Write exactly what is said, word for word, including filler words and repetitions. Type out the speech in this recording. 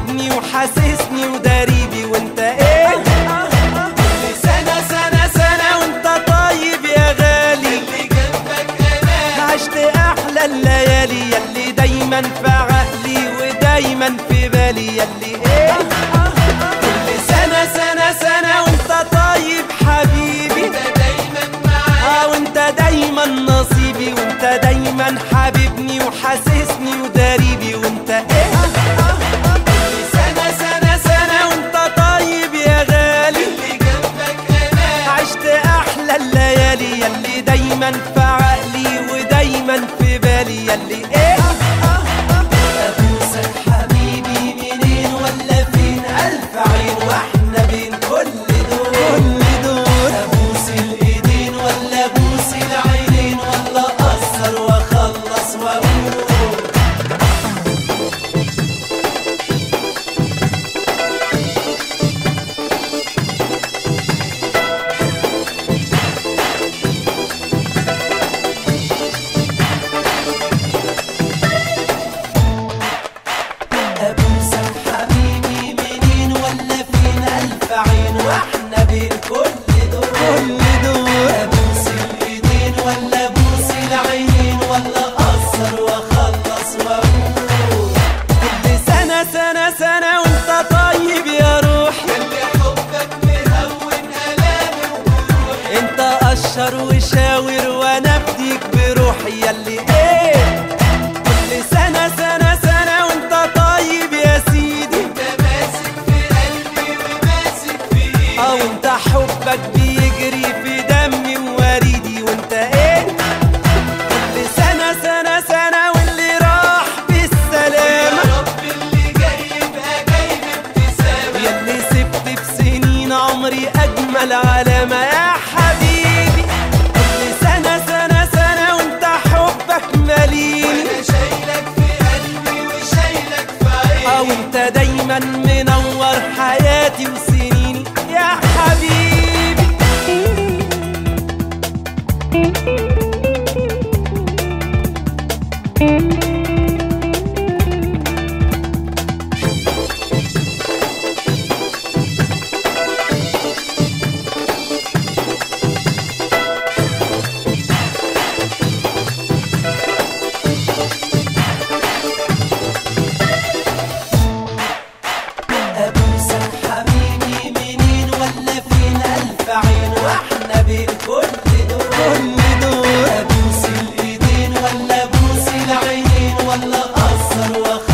حبيبني وحاسسني وداريبي وانت ايه كل سنة سنة سنة وانت طيب يا غالي، اللي جنبك انا عشت احلى الليالي يلي دايما في عقلي ودايما في بالي يلي ايه كل سنة سنة سنة وانت طيب حبيبي، انت دايما معايا اه وانت دايما نصيبي وانت دايما حبيبني وحاسسني وداريبي وانت ايه كل سنة سنة سنة وانت طيب يا غالي، اللي جنبك انا عشت احلى الليالي يلي دايما في عقلي ودايما في بالي يلي ايه ابوسك حبيبي منين ولا فين الف عين واحنا بين كل دول كل دول ابوس الايدين ولا ابوس العينين ولا اقصر واخلص واقول ابوسك حبيبي منين ولا فين الف عين واحنا بين كل دول كل دول ابوس الايدين ولا ابوس العينين ولا اقصر واخلص واقول كل سنة سنة سنة وانت طيب يا روحي، يلي حبك مهون الامي وجروحي انت قشر وشاور وانا بديك بروحي يلي ايه كل سنة سنة سنة وانت طيب يا سيدي، انت ماسك في قلبي وماسك في ايدي اه وانت حبك بيجري في دمي ووريدي وانت ايه كل سنة سنة سنة واللي راح بالسلامة، يا رب اللي جاي يبقى جاي بابتسامة يلي سبت في سنين عمري اجمل علامة يا حبيبي كل سنة سنة سنة وانت حبك مليني، وانا شايلك في قلبي وشايلك في عيني اه وانت دايما منور حياتي وسنيني يا حبيبي ابوسك حبيبي منين ولا فين الف عين واحنا بين كل دول كل دول ابوس الايدين ولا ابوس العينين ولا اقصر واخلص